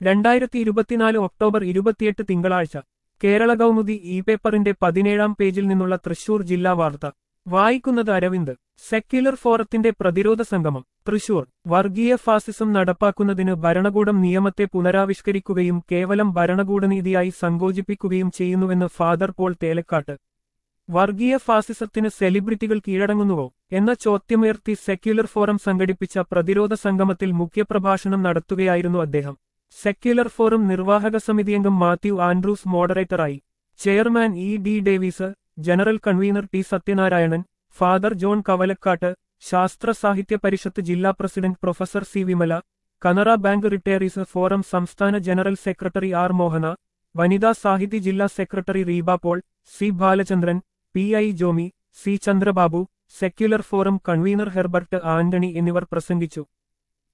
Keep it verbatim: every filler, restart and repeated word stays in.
രണ്ടായിരത്തി ഇരുപത്തിനാല് ഒക്ടോബർ ഇരുപത്തിയെട്ട് തിങ്കളാഴ്ച കേരള കൗമുദി ഇ പേപ്പറിന്റെ പതിനേഴാം പേജിൽ നിന്നുള്ള തൃശൂർ ജില്ലാ വാർത്ത വായിക്കുന്നത് അരവിന്ദ്. സെക്യുലർ ഫോറത്തിന്റെ പ്രതിരോധ സംഗമം തൃശൂർ. വർഗീയ ഫാസിസം നടപ്പാക്കുന്നതിന് ഭരണകൂടം നിയമത്തെ പുനരാവിഷ്കരിക്കുകയും കേവലം ഭരണകൂടനീതിയായി സങ്കോചിപ്പിക്കുകയും ചെയ്യുന്നുവെന്ന് ഫാദർ പോൾ തേലക്കാട്ട്. വർഗീയ ഫാസിസത്തിന് സെലിബ്രിറ്റികൾ കീഴടങ്ങുന്നുവോ എന്ന ചോദ്യമുയർത്തി സെക്യുലർ ഫോറം സംഘടിപ്പിച്ച പ്രതിരോധ സംഗമത്തിൽ മുഖ്യപ്രഭാഷണം നടത്തുകയായിരുന്നു അദ്ദേഹം. സെക്യുലർ ഫോറം നിർവാഹക സമിതിയംഗം മാത്യു ആൻഡ്രൂസ് മോഡറേറ്ററായി. Chairman E D Davis, general convener T Sathyanarayanan, father John Kavalakkattu, Sasthra Sahithya Parishath ജില്ലാ president professor C Vimala, Canara bank retirees forum സംസ്ഥാന ജനറൽ സെക്രട്ടറി ആർ മോഹന, വനിതാ സാഹിത്യ ജില്ലാ secretary Reeba Paul, C Balachandran, P I Jomy, C Chandrababu, secular forum convener Herbert Antony എന്നിവർ പ്രസംഗിച്ചു.